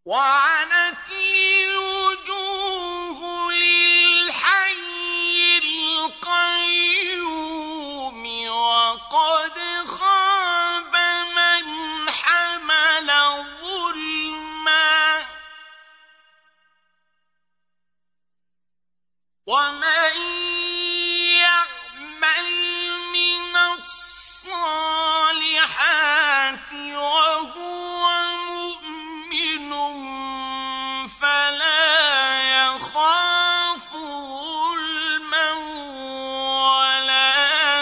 وعنت الوجوه للحي القيوم وقد خاب من حمل ظلما ومن يعمل من الصالحات وهو مؤمن فلا يخاف ظلما ولا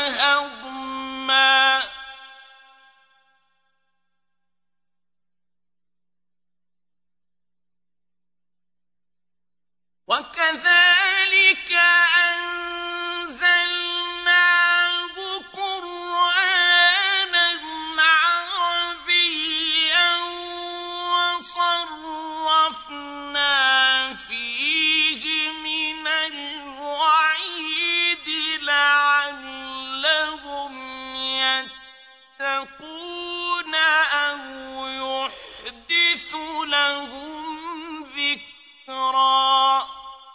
هضما وكذلك أنزلناه قرآنًا عربيًّا وصرفنا فيه من الوعيد لعلهم يتقون أو يحدث لهم ذكرًا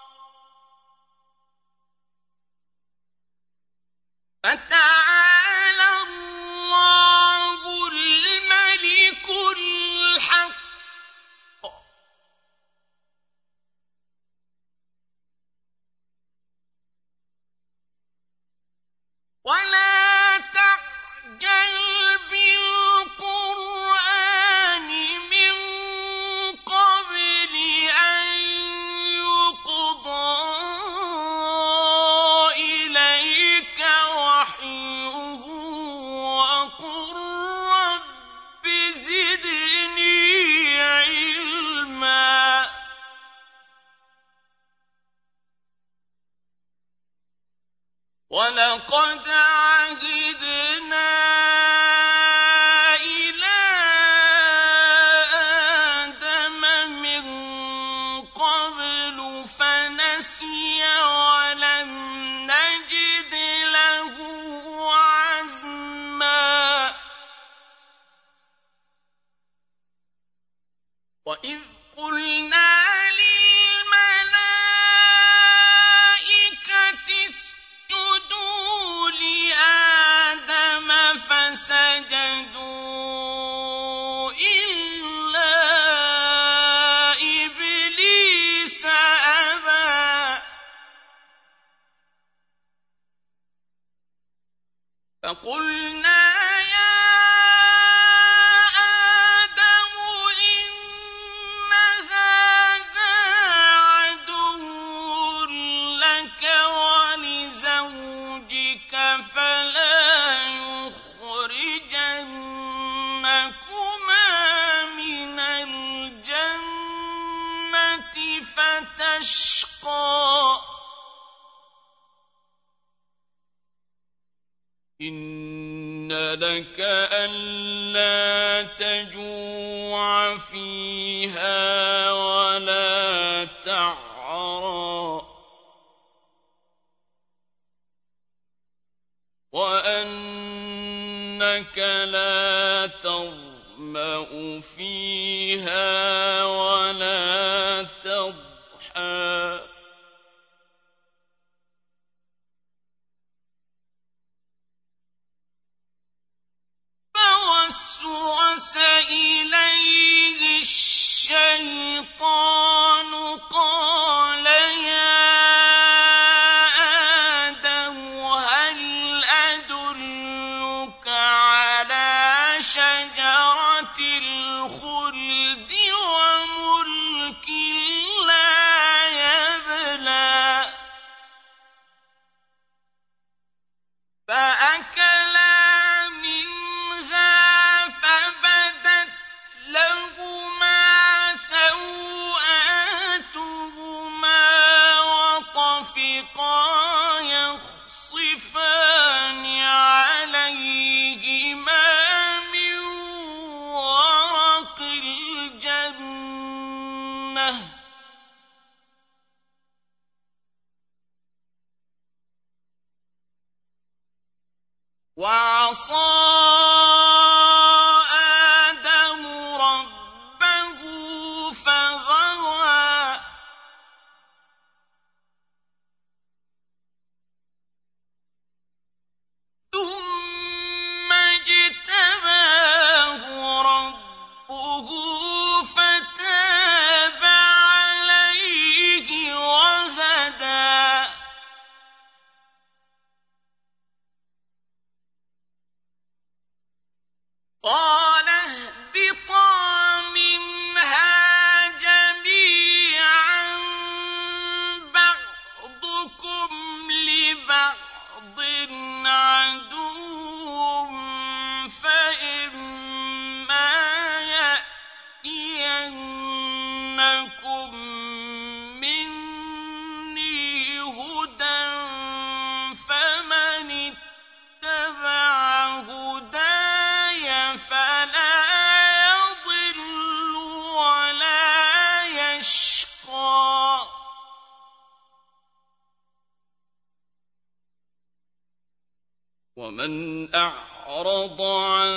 فتعالى الله الملك الحق ولا تعجل بالقرآن من قبل أن يقضى إليك وحيه وقل رب زدني علما ولقد عهدنا إلى آدم من قبل فنسي ولم نجد له عزما وإذ قلنا للملائكة اسجدوا لآدم فسجدوا إلا إبليس أبى فقلنا يا آدم إن هذا عدو لك ولزوجك فلا يخرجنكما من الجنة فتشقى إن لك ألا تجوع فيها ولا تعرى وأنك لا تظمأ فيها ولا تضحى فوسوس إليه الشيطان قال يا آدم هل أدلك على شجرة الخلد وملك لا يبلى فأكلا منها فبدت لهما سوآتهما وطفقا يخصفان عليهما من ورق الجنة وعصى آدم ربه أشقى ومن أعرض عن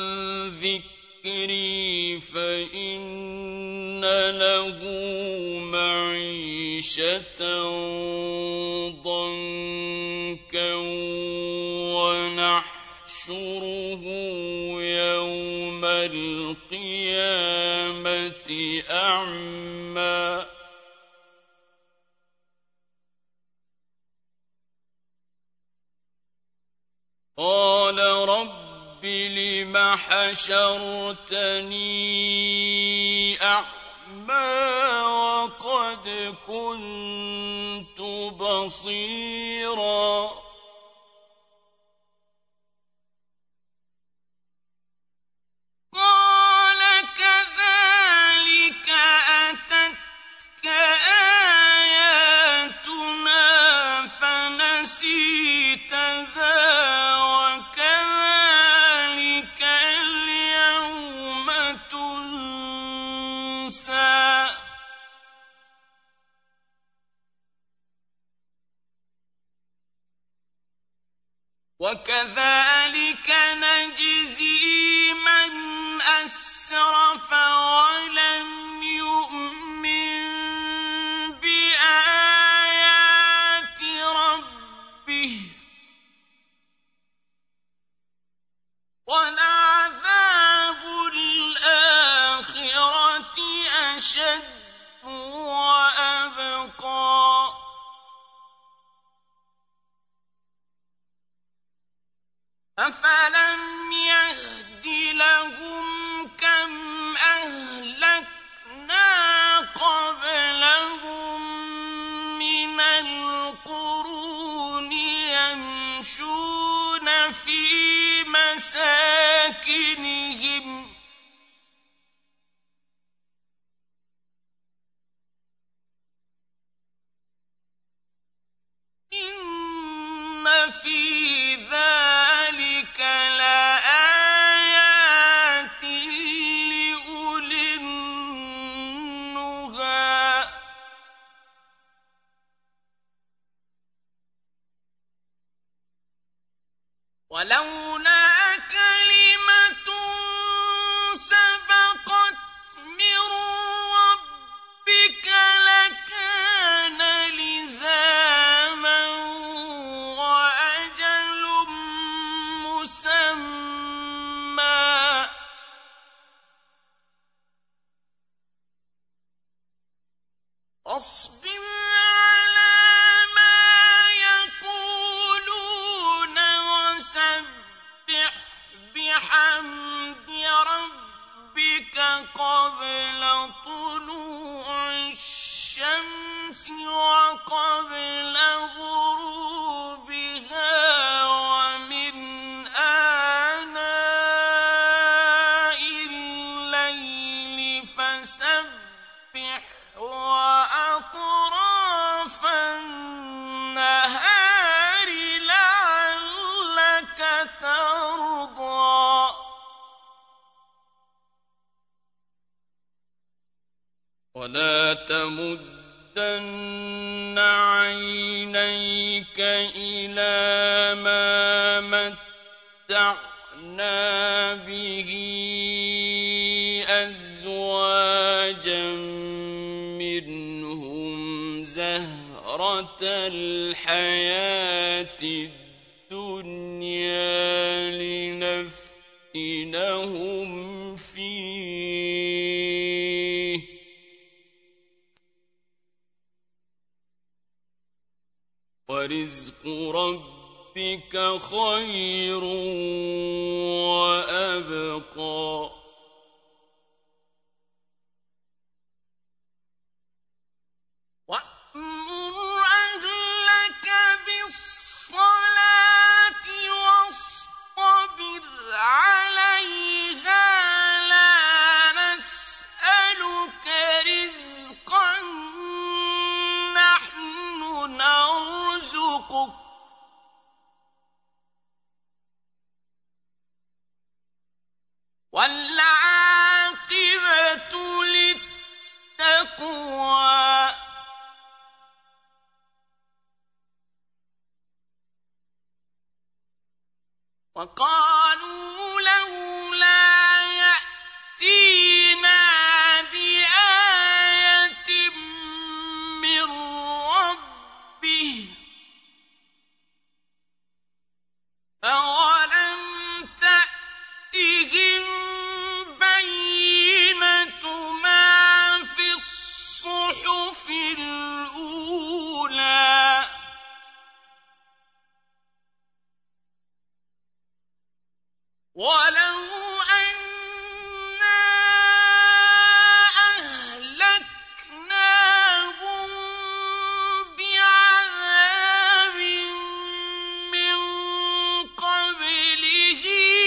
ذكري فإن له معيشة ضنكا ونحشره يوم القيامة أعمى قال رب لم حشرتني أعمى وقد كنت بصيرا قال كذلك أتتك آياتنا فنسيتها وكذلك اليوم تنسى وكذلك نجزي من أسرف ولم يؤمن بآيات ربه ولعذاب الآخرة أشد وأبقى أفلم يهد لهم كم أهلكنا قبلهم من القرون يمشون في مساكنهم إن في ذلك لآيات لأولي النهى ولولا كلمة سبقت من ربك لكان لزاما وأجل مسمى اصبر على ما يقولون وسبح بحمد ربك قبل طلوع الشمس وقبل غروبها ومن آناء الليل فسبح وأطراف النهار لعلك ترضى ولا تمدن عينيك إلى ما متعنا به أزواجا منهم زهرة الحياة الدنيا لنفتنهم فيه ورزق ربك خير وأبقى وأمر أهلك بالصلاة واصطبر عليها لا نسألك رزقا نحن نرزقك والذين تَقْوَىٰ وَقَالُوا لَوْلَا يَأْتِينَا بِآيَةٍ مِّن رَّبِّهِ ۚ أَوَلَمْ تَأْتِهِم بَيِّنَةُ مَا فِي الصُّحُفِ الْأُولَىٰ وَلَوْ أَنَّا أَهْلَكْنَاهُم بِعَذَابٍ مِّن قَبْلِهِ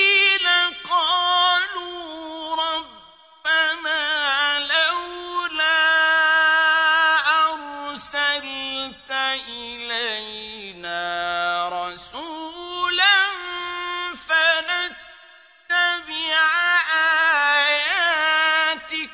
لَقَالُوا رَبَّنَا لَوْلَا أَرْسَلْتَ إِلَيْنَا رَسُولًا فَنَتَّبِعَ آيَاتِكَ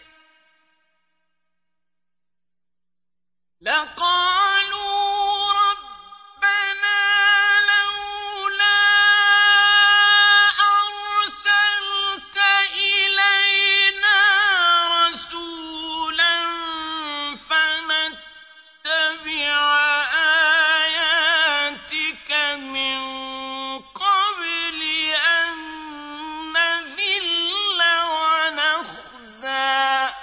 مِّن قَبْلِ أَن نَّذِلَّ وَنَخْزَىٰ ۖ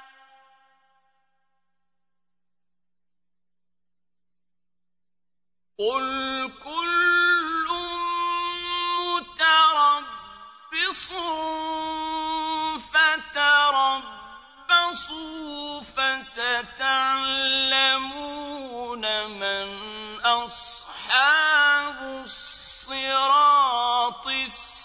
قُلْ كُلٌّ مُّتَرَبِّصٌ فَتَرَبَّصُوا فَسَتَعْلَمُونَ مَنْ أَصْحَابُ الصِّرَاطِ